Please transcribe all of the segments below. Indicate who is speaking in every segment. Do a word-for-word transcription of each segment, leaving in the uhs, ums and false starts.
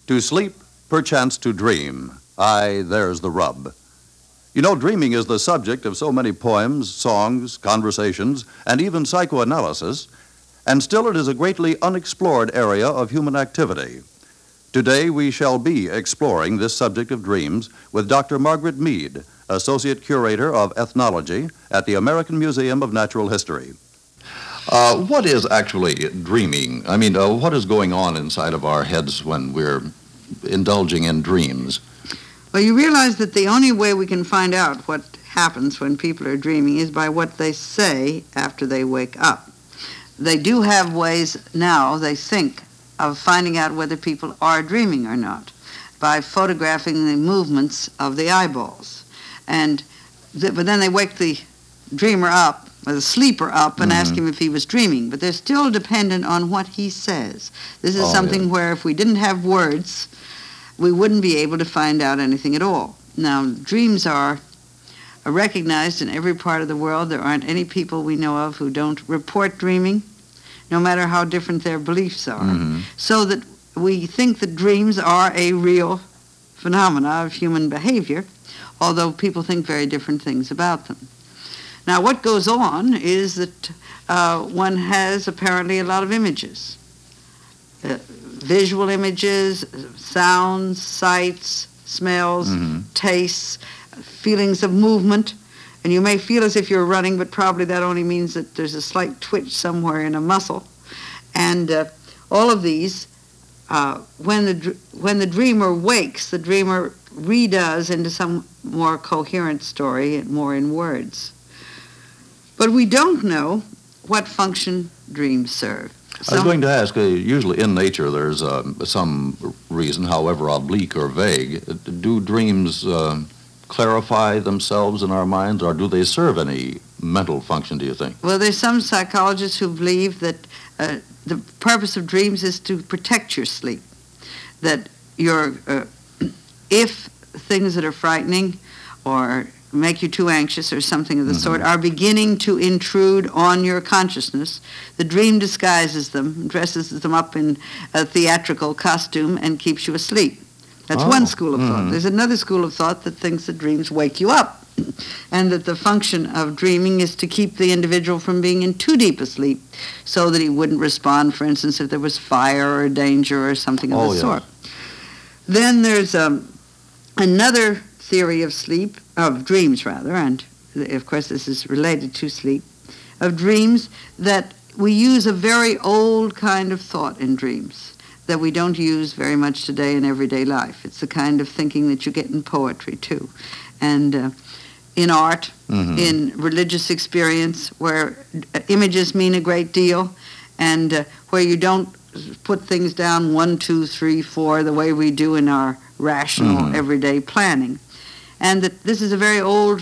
Speaker 1: To sleep, perchance to dream. Aye, there's the rub. You know, dreaming is the subject of so many poems, songs, conversations, and even psychoanalysis, and still it is a greatly unexplored area of human activity. Today we shall be exploring this subject of dreams with Doctor Margaret Mead, Associate Curator of Ethnology at the American Museum of Natural History. Uh, what is actually dreaming? I mean, uh, what is going on inside of our heads when we're indulging in dreams?
Speaker 2: Well, you realize that the only way we can find out what happens when people are dreaming is by what they say after they wake up. They do have ways now, they think, of finding out whether people are dreaming or not by photographing the movements of the eyeballs. And th- but then they wake the dreamer up, or the sleeper up, and mm-hmm. ask him if he was dreaming. But they're still dependent on what he says. This is
Speaker 1: oh,
Speaker 2: something
Speaker 1: yeah.
Speaker 2: where if we didn't have words, we wouldn't be able to find out anything at all. Now, dreams are recognized in every part of the world. There aren't any people we know of who don't report dreaming, no matter how different their beliefs are.
Speaker 1: Mm-hmm.
Speaker 2: So that we think that dreams are a real phenomena of human behavior, although people think very different things about them. Now, what goes on is that uh, one has apparently a lot of images. Uh, visual images, sounds, sights, smells, mm-hmm. tastes, feelings of movement. And you may feel as if you're running, but probably that only means that there's a slight twitch somewhere in a muscle. And uh, all of these, uh, when the when the dreamer wakes, the dreamer redoes into some more coherent story and more in words. But we don't know what function dreams serve.
Speaker 1: I was going to ask, uh, usually in nature there's uh, some reason, however oblique or vague. Do dreams uh, clarify themselves in our minds, or do they serve any mental function, do you think?
Speaker 2: Well, there's some psychologists who believe that uh, the purpose of dreams is to protect your sleep. That your, uh, if things that are frightening or make you too anxious or something of the mm-hmm. sort are beginning to intrude on your consciousness, the dream disguises them, dresses them up in a theatrical costume, and keeps you asleep. That's oh. one school of mm-hmm. thought. There's another school of thought that thinks that dreams wake you up, and that the function of dreaming is to keep the individual from being in too deep a sleep so that he wouldn't respond, for instance, if there was fire or danger or something of
Speaker 1: oh,
Speaker 2: the
Speaker 1: yes.
Speaker 2: sort. Then there's um, another theory of sleep, of dreams rather, and of course this is related to sleep, of dreams, that we use a very old kind of thought in dreams that we don't use very much today in everyday life. It's the kind of thinking that you get in poetry too, and uh, in art, mm-hmm. in religious experience, where images mean a great deal, and uh, where you don't put things down one, two, three, four, the way we do in our rational mm-hmm. everyday planning. And that this is a very old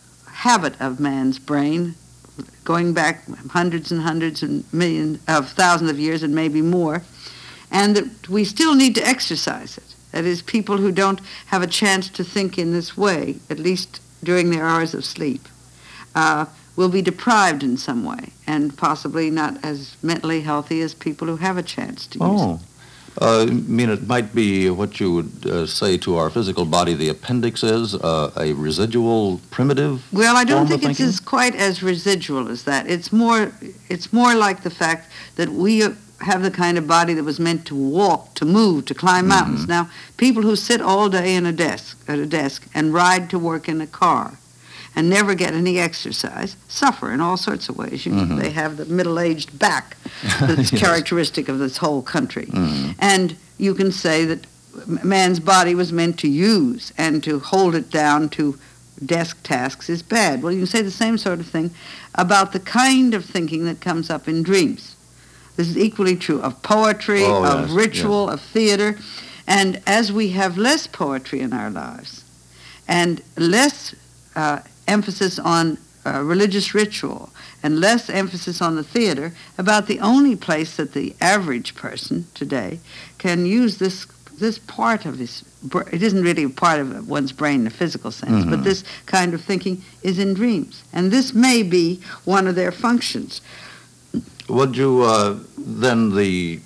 Speaker 2: habit of man's brain, going back hundreds and hundreds and millions of thousands of years and maybe more, and that we still need to exercise it. That is, people who don't have a chance to think in this way, at least during their hours of sleep, uh, will be deprived in some way, and possibly not as mentally healthy as people who have a chance to use
Speaker 1: oh.
Speaker 2: it.
Speaker 1: Uh, I mean, it might be what you would uh, say to our physical body the appendix is, uh, a residual primitive
Speaker 2: Well, I don't
Speaker 1: form
Speaker 2: think
Speaker 1: of
Speaker 2: it's
Speaker 1: thinking?
Speaker 2: as quite as residual as that. It's more, it's more like the fact that we have the kind of body that was meant to walk, to move, to climb mountains.
Speaker 1: Mm-hmm.
Speaker 2: Now, people who sit all day in a desk, at a desk and ride to work in a car and never get any exercise suffer in all sorts of ways. You know, mm-hmm. they have the middle-aged back that's yes. characteristic of this whole country.
Speaker 1: Mm-hmm.
Speaker 2: And you can say that man's body was meant to use, and to hold it down to desk tasks is bad. Well, you can say the same sort of thing about the kind of thinking that comes up in dreams. This is equally true of poetry,
Speaker 1: oh,
Speaker 2: of
Speaker 1: yes,
Speaker 2: ritual,
Speaker 1: yes.
Speaker 2: of theater. And as we have less poetry in our lives and less uh, emphasis on uh, religious ritual and less emphasis on the theater, about the only place that the average person today can use this this part of his, it isn't really a part of one's brain in a physical sense, mm-hmm. but this kind of thinking is in dreams. And this may be one of their functions.
Speaker 1: Would you, uh, then the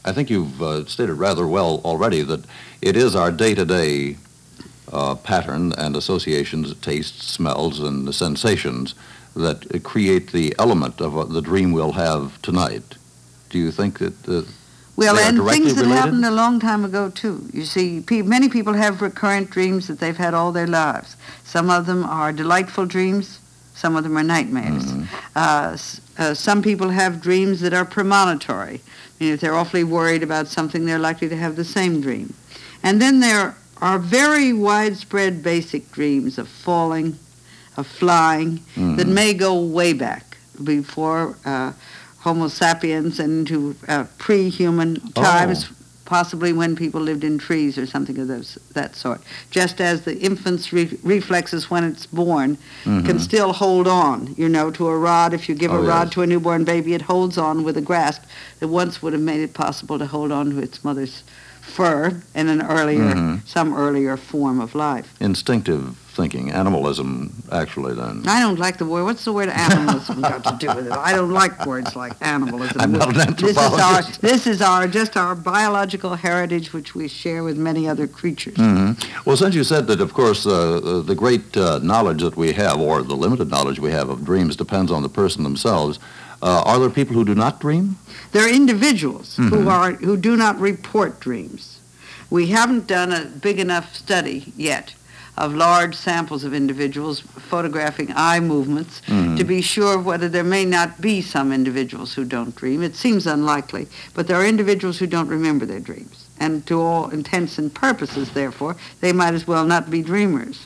Speaker 1: I think you've uh, stated rather well already that it is our day-to-day uh, pattern and associations, tastes, smells, and sensations that create the element of uh, the dream we'll have tonight. Do you think that uh,
Speaker 2: Well,
Speaker 1: they are
Speaker 2: and
Speaker 1: directly
Speaker 2: things that
Speaker 1: related?
Speaker 2: happened a long time ago, too. You see, pe- many people have recurrent dreams that they've had all their lives. Some of them are delightful dreams. Some of them are nightmares.
Speaker 1: Mhm.
Speaker 2: Uh, s- uh, some people have dreams that are premonitory. I mean, if they're awfully worried about something, they're likely to have the same dream. And then there are very widespread basic dreams of falling, of flying,
Speaker 1: Mhm.
Speaker 2: that may go way back before uh, Homo sapiens and into uh, pre-human
Speaker 1: Oh.
Speaker 2: times, possibly when people lived in trees or something of those, that sort. Just as the infant's re- reflexes when it's born
Speaker 1: Mhm.
Speaker 2: can still hold on, you know, to a rod. If you give
Speaker 1: Oh,
Speaker 2: a rod
Speaker 1: yes.
Speaker 2: to a newborn baby, it holds on with a grasp that once would have made it possible to hold on to its mother's fur in an earlier,
Speaker 1: Mhm.
Speaker 2: some earlier form of life.
Speaker 1: Instinctive thinking, animalism, actually, then.
Speaker 2: I don't like the word. What's the word animalism got to do with it? I don't like words like animalism.
Speaker 1: I'm not an
Speaker 2: This is our,
Speaker 1: anthropologist.
Speaker 2: this is our, just our biological heritage, which we share with many other creatures.
Speaker 1: hmm Well, since you said that, of course, uh, the great uh, knowledge that we have, or the limited knowledge we have of dreams, depends on the person themselves. Uh, are there people who do not dream?
Speaker 2: There are individuals
Speaker 1: Mhm.
Speaker 2: who are who do not report dreams. We haven't done a big enough study yet of large samples of individuals photographing eye movements
Speaker 1: Mhm.
Speaker 2: to be sure whether there may not be some individuals who don't dream. It seems unlikely, but there are individuals who don't remember their dreams. And to all intents and purposes, therefore, they might as well not be dreamers.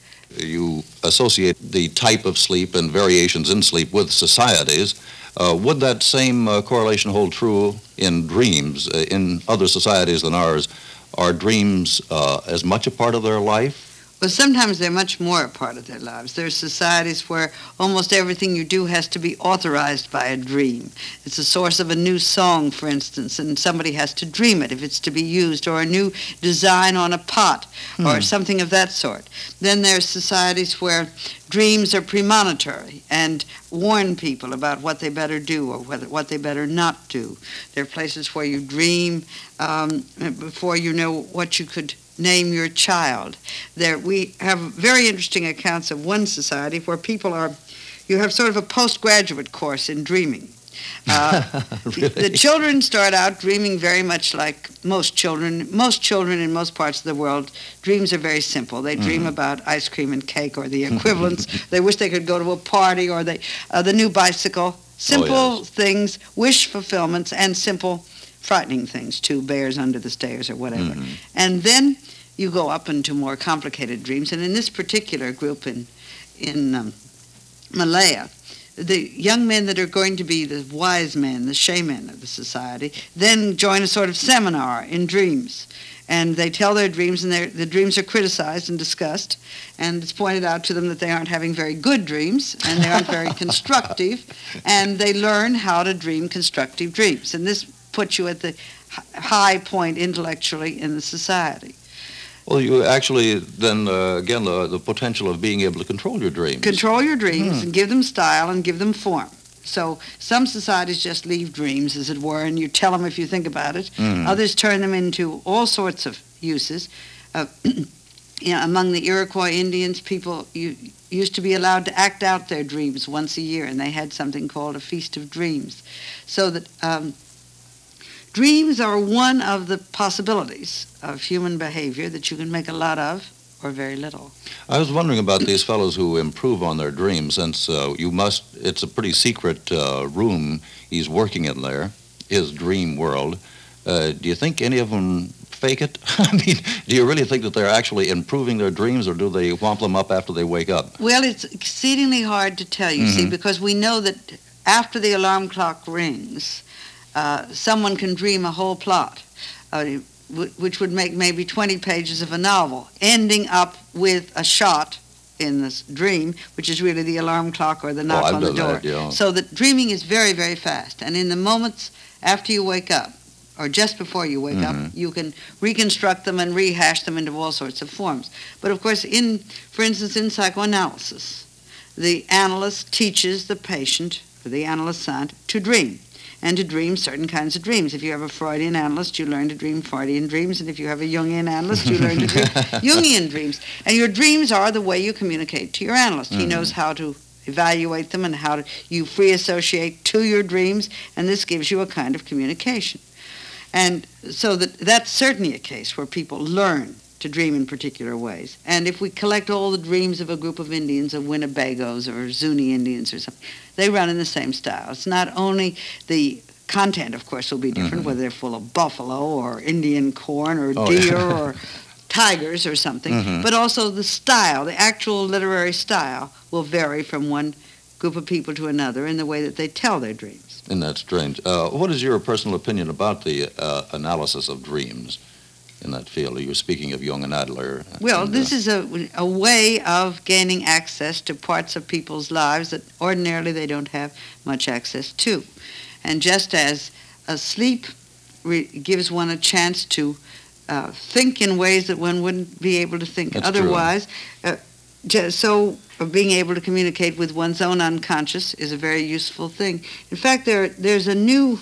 Speaker 1: You associate the type of sleep and variations in sleep with societies. Uh, would that same uh, correlation hold true in dreams? Uh, in other societies than ours, are dreams uh, as much a part of their life?
Speaker 2: But sometimes they're much more a part of their lives. There are societies where almost everything you do has to be authorized by a dream. It's the source of a new song, for instance, and somebody has to dream it if it's to be used, or a new design on a pot, or
Speaker 1: Hmm.
Speaker 2: something of that sort. Then there's societies where dreams are premonitory and warn people about what they better do or whether, what they better not do. There are places where you dream um, before you know what you could name your child. There, we have very interesting accounts of one society where people are, you have sort of a postgraduate course in dreaming. Uh,
Speaker 1: Really?
Speaker 2: The children start out dreaming very much like most children. Most children in most parts of the world, dreams are very simple. They dream
Speaker 1: Mhm.
Speaker 2: about ice cream and cake or the equivalents. They wish they could go to a party, or they, uh, the new bicycle. Simple
Speaker 1: Oh, yes.
Speaker 2: things, wish fulfillments, and simple frightening things too, bears under the stairs or whatever.
Speaker 1: Mhm.
Speaker 2: And then you go up into more complicated dreams. And in this particular group in, in um, Malaya, the young men that are going to be the wise men, the shaman of the society, then join a sort of seminar in dreams. And they tell their dreams, and their, the dreams are criticized and discussed. And it's pointed out to them that they aren't having very good dreams, and they aren't very constructive. And they learn how to dream constructive dreams. And this puts you at the h- high point intellectually in the society.
Speaker 1: Well, you actually then, uh, again, the, the potential of being able to control your dreams.
Speaker 2: Control your dreams
Speaker 1: Hmm.
Speaker 2: and give them style and give them form. So some societies just leave dreams, as it were, and you tell them if you think about it.
Speaker 1: Mhm.
Speaker 2: Others turn them into all sorts of uses. Uh, you know, among the Iroquois Indians, people you, used to be allowed to act out their dreams once a year, and they had something called a Feast of Dreams. So that um, dreams are one of the possibilities of human behavior that you can make a lot of or very little.
Speaker 1: I was wondering about these fellows who improve on their dreams, since uh, you must, it's a pretty secret uh, room he's working in there, his dream world. Uh, do you think any of them fake it? I mean, do you really think that they're actually improving their dreams, or do they whomp them up after they wake up?
Speaker 2: Well, it's exceedingly hard to tell, you see,
Speaker 1: Mhm.
Speaker 2: because we know that after the alarm clock rings, uh, someone can dream a whole plot, uh, w- which would make maybe twenty pages of a novel, ending up with a shot in this dream, which is really the alarm clock or the knock
Speaker 1: oh, I've
Speaker 2: on the
Speaker 1: done
Speaker 2: door.
Speaker 1: that, yeah.
Speaker 2: So that dreaming is very, very fast. And in the moments after you wake up, or just before you wake
Speaker 1: Mhm.
Speaker 2: up, you can reconstruct them and rehash them into all sorts of forms. But of course, in, for instance, in psychoanalysis, the analyst teaches the patient, or the analyst to dream. and to dream certain kinds of dreams. If you have a Freudian analyst, you learn to dream Freudian dreams, and if you have a Jungian analyst, you learn to dream Jungian dreams. And your dreams are the way you communicate to your analyst. Mm-hmm. He knows how to evaluate them and how to, you free associate to your dreams, and this gives you a kind of communication. And so that that's certainly a case where people learn to dream in particular ways. And if we collect all the dreams of a group of Indians, of Winnebagos or Zuni Indians or something, they run in the same style. It's not only the content, of course, will be different, mm-hmm. whether they're full of buffalo or Indian corn or
Speaker 1: oh,
Speaker 2: deer
Speaker 1: yeah.
Speaker 2: or tigers or something,
Speaker 1: mm-hmm.
Speaker 2: but also the style, the actual literary style, will vary from one group of people to another in the way that they tell their dreams.
Speaker 1: And that's strange. Uh, what is your personal opinion about the uh, analysis of dreams in that field? You were speaking of Jung and Adler.
Speaker 2: Well,
Speaker 1: and,
Speaker 2: this
Speaker 1: uh,
Speaker 2: is a, a way of gaining access to parts of people's lives that ordinarily they don't have much access to. And just as a sleep re- gives one a chance to uh, think in ways that one wouldn't be able to think
Speaker 1: That's
Speaker 2: otherwise, uh, just so being able to communicate with one's own unconscious is a very useful thing. In fact, there there's a new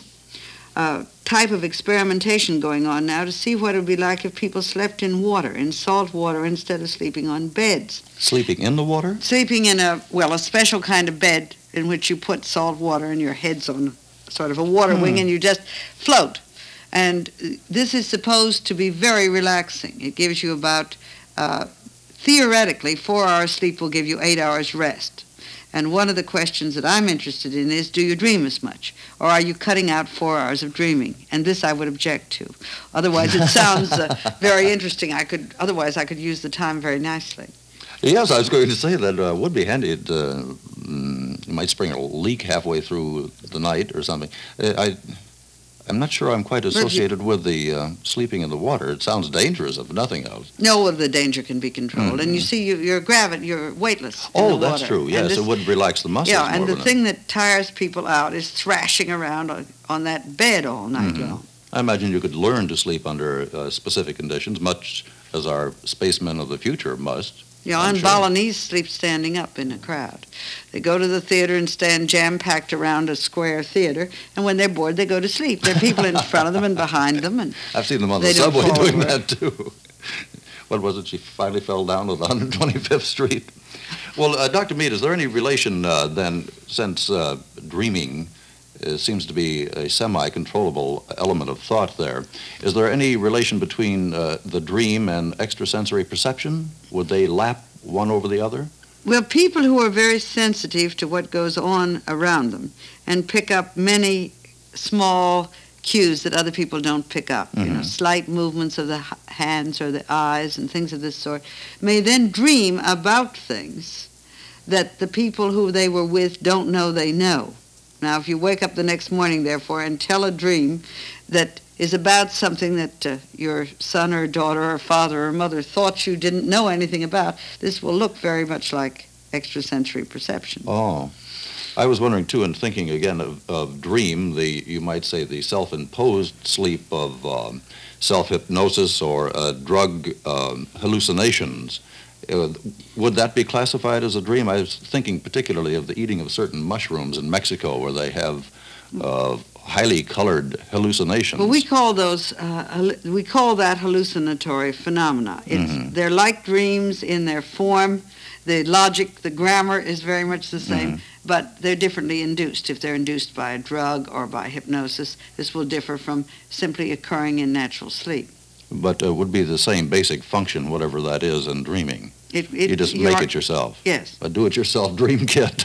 Speaker 2: uh, type of experimentation going on now to see what it would be like if people slept in water, in salt water, instead of sleeping on beds.
Speaker 1: Sleeping in the water?
Speaker 2: Sleeping in a, well, a special kind of bed in which you put salt water and your head's on sort of a water hmm. wing and you just float. And this is supposed to be very relaxing. It gives you about, uh, theoretically, four hours sleep will give you eight hours rest. And one of the questions that I'm interested in is, do you dream as much? Or are you cutting out four hours of dreaming? And this I would object to. Otherwise, it sounds uh, very interesting. I could, otherwise, I could use the time very nicely.
Speaker 1: Yes, I was going to say that uh, would be handy. It, uh, mm, you might spring a leak halfway through the night or something. Uh, I, I'm not sure I'm quite associated you, with the uh, sleeping in the water. It sounds dangerous, if nothing else.
Speaker 2: No, well, the danger can be controlled. Mm-hmm. And you see, you, you're gravity, you're weightless in
Speaker 1: Oh,
Speaker 2: the
Speaker 1: that's
Speaker 2: water.
Speaker 1: true. Yes,
Speaker 2: this,
Speaker 1: it would relax the muscles
Speaker 2: Yeah,
Speaker 1: more,
Speaker 2: and the
Speaker 1: wouldn't
Speaker 2: thing
Speaker 1: it?
Speaker 2: that tires people out is thrashing around on, on that bed all night
Speaker 1: mm-hmm.
Speaker 2: long.
Speaker 1: I imagine you could learn to sleep under uh, specific conditions, much as our spacemen of the future must.
Speaker 2: Yeah,
Speaker 1: I'm
Speaker 2: and
Speaker 1: sure.
Speaker 2: Balinese sleep standing up in a crowd. They go to the theater and stand jam-packed around a square theater, and when they're bored, they go to sleep. There are people in front of them and behind them, and
Speaker 1: I've seen them on the
Speaker 2: they don't
Speaker 1: subway
Speaker 2: fall
Speaker 1: doing
Speaker 2: over.
Speaker 1: that, too. What was it? She finally fell down with one hundred twenty-fifth Street. Well, uh, Doctor Mead, is there any relation uh, then, since uh, dreaming uh, seems to be a semi-controllable element of thought there, is there any relation between uh, the dream and extrasensory perception? Would they lap one over the other?
Speaker 2: Well, people who are very sensitive to what goes on around them and pick up many small cues that other people don't pick up, mm-hmm. you know, slight movements of the h- hands or the eyes and things of this sort, may then dream about things that the people who they were with don't know they know. Now, if you wake up the next morning, therefore, and tell a dream that is about something that uh, your son or daughter or father or mother thought you didn't know anything about, this will look very much like extrasensory perception.
Speaker 1: Oh. I was wondering, too, in thinking again of, of dream, the you might say the self-imposed sleep of um, self-hypnosis or uh, drug um, hallucinations. Uh, would that be classified as a dream? I was thinking particularly of the eating of certain mushrooms in Mexico where they have uh, highly colored hallucinations.
Speaker 2: Well, we call those, uh, we call that hallucinatory phenomena. It's,
Speaker 1: mm-hmm.
Speaker 2: They're like dreams in their form. The logic, the grammar is very much the same, mm-hmm. but they're differently induced. If they're induced by a drug or by hypnosis, this will differ from simply occurring in natural sleep.
Speaker 1: But uh, would be the same basic function, whatever that is, in dreaming.
Speaker 2: It, it,
Speaker 1: you just
Speaker 2: you
Speaker 1: make
Speaker 2: are,
Speaker 1: it yourself.
Speaker 2: Yes.
Speaker 1: A do-it-yourself dream kit.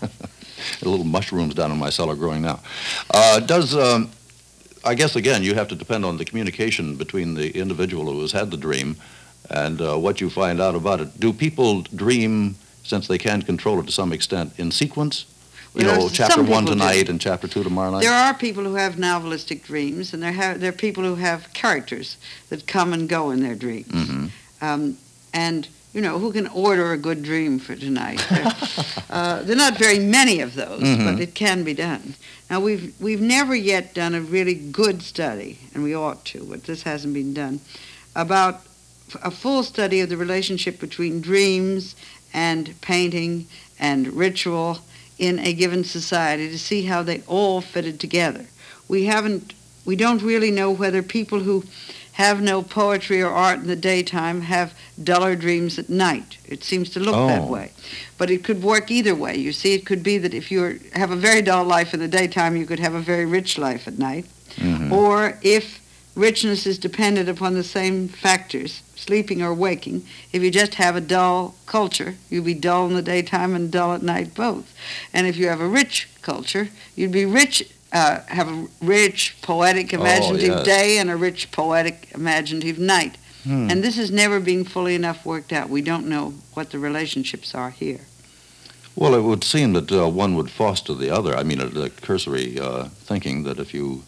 Speaker 1: The little mushrooms down in my cellar growing now. Uh, does, um, I guess, again, you have to depend on the communication between the individual who has had the dream and uh, what you find out about it. Do people dream, since they can control it to some extent, in sequence? You
Speaker 2: Well,
Speaker 1: know, chapter
Speaker 2: some
Speaker 1: one
Speaker 2: people
Speaker 1: tonight
Speaker 2: do.
Speaker 1: and chapter two tomorrow night?
Speaker 2: There are people who have novelistic dreams, and there, have, there are people who have characters that come and go in their dreams.
Speaker 1: Mm-hmm.
Speaker 2: Um, and, you know, who can order a good dream for tonight? There, uh, there are not very many of those,
Speaker 1: Mm-hmm.
Speaker 2: but it can be done. Now, we've, we've never yet done a really good study, and we ought to, but this hasn't been done, about a full study of the relationship between dreams and painting and ritual in a given society to see how they all fitted together. we haven't, we don't really know whether people who have no poetry or art in the daytime have duller dreams at night. It seems to look
Speaker 1: Oh.
Speaker 2: that way. But it could work either way. You see, it could be that if you have a very dull life in the daytime, you could have a very rich life at night.
Speaker 1: Mhm.
Speaker 2: Or if richness is dependent upon the same factors, sleeping or waking, if you just have a dull culture, you'll be dull in the daytime and dull at night both. And if you have a rich culture, you'd be rich, uh, have a rich, poetic, imaginative
Speaker 1: yes.
Speaker 2: day and a rich, poetic, imaginative night.
Speaker 1: Hmm.
Speaker 2: And this is never being fully enough worked out. We don't know what the relationships are here.
Speaker 1: Well, it would seem that uh, one would foster the other. I mean, a, a cursory uh, thinking that if you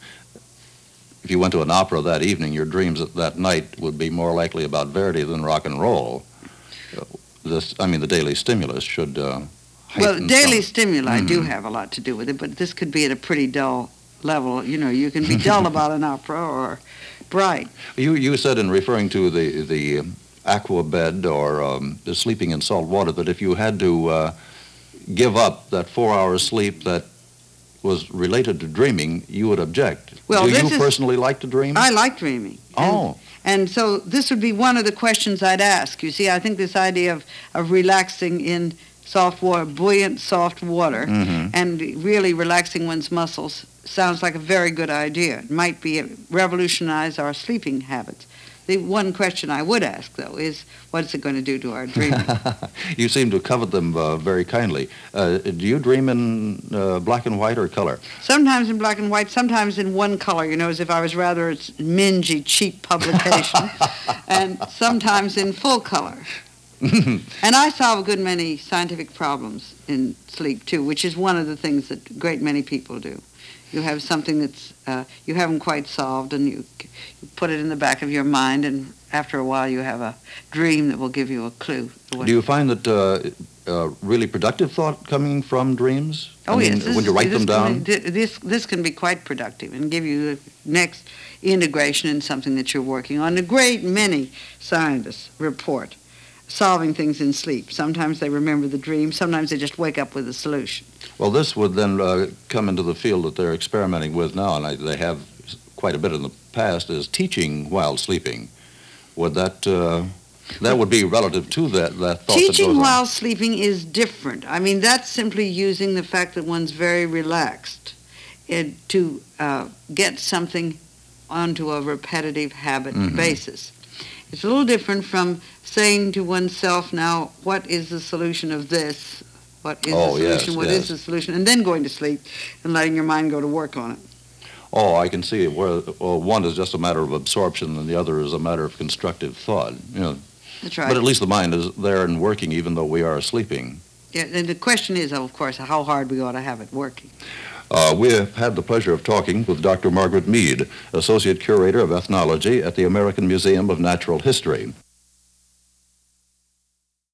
Speaker 1: if you went to an opera that evening, your dreams that, that night would be more likely about Verdi than rock and roll. Uh, this, I mean, the daily stimulus should. Uh,
Speaker 2: Well,
Speaker 1: heighten
Speaker 2: daily
Speaker 1: some-
Speaker 2: stimuli do
Speaker 1: Mhm.
Speaker 2: have a lot to do with it, but this could be at a pretty dull level. You know, you can be dull about an opera or bright.
Speaker 1: You you said in referring to the the um, aqua bed or um, the sleeping in salt water that if you had to uh, give up that four hours sleep that was related to dreaming, you would object.
Speaker 2: Well,
Speaker 1: Do
Speaker 2: this
Speaker 1: you
Speaker 2: is-
Speaker 1: personally like to dream?
Speaker 2: I like dreaming. And-
Speaker 1: oh,
Speaker 2: And so this would be one of the questions I'd ask. You see, I think this idea of, of relaxing in soft water, buoyant soft water,
Speaker 1: Mhm.
Speaker 2: and really relaxing one's muscles sounds like a very good idea. It might be revolutionize our sleeping habits. The one question I would ask, though, is what's it going to do to our dreaming?
Speaker 1: you seem to covet them uh, very kindly. Uh, do you dream in uh, black and white or color?
Speaker 2: Sometimes in black and white, sometimes in one color, you know, as if I was rather a mingy, cheap publication, and sometimes in full color. And I solve a good many scientific problems in sleep, too, which is one of the things that a great many people do. You have something that's uh, you haven't quite solved, and you, you put it in the back of your mind, and after a while you have a dream that will give you a clue.
Speaker 1: Do you find that uh, uh, really productive thought coming from dreams?
Speaker 2: Oh,
Speaker 1: I mean,
Speaker 2: yes. This
Speaker 1: when you
Speaker 2: is-
Speaker 1: write
Speaker 2: this
Speaker 1: them down?
Speaker 2: Can be, this, this can be quite productive and give you the next integration in something that you're working on. A great many scientists report solving things in sleep. Sometimes they remember the dream. Sometimes they just wake up with a solution.
Speaker 1: Well, this would then uh, come into the field that they're experimenting with now, and I, they have quite a bit in the past, is teaching while sleeping. Would that uh, that would be relative to that that thought that
Speaker 2: Teaching
Speaker 1: goes on?
Speaker 2: while sleeping is different. I mean, that's simply using the fact that one's very relaxed and to uh, get something onto a repetitive habit
Speaker 1: Mhm.
Speaker 2: basis. It's a little different from saying to oneself, now, what is the solution of this? What is
Speaker 1: Oh,
Speaker 2: the
Speaker 1: yes,
Speaker 2: solution? What is
Speaker 1: yes.
Speaker 2: the solution? And then going to sleep and letting your mind go to work on it.
Speaker 1: Oh, I can see it. Where well, one is just a matter of absorption, and the other is a matter of constructive thought. You know,
Speaker 2: That's right.
Speaker 1: but at least the mind is there and working, even though we are sleeping.
Speaker 2: Yeah, and the question is, of course, how hard we ought to have it working.
Speaker 1: Uh, we have had the pleasure of talking with Doctor Margaret Mead, Associate Curator of Ethnology at the American Museum of Natural History.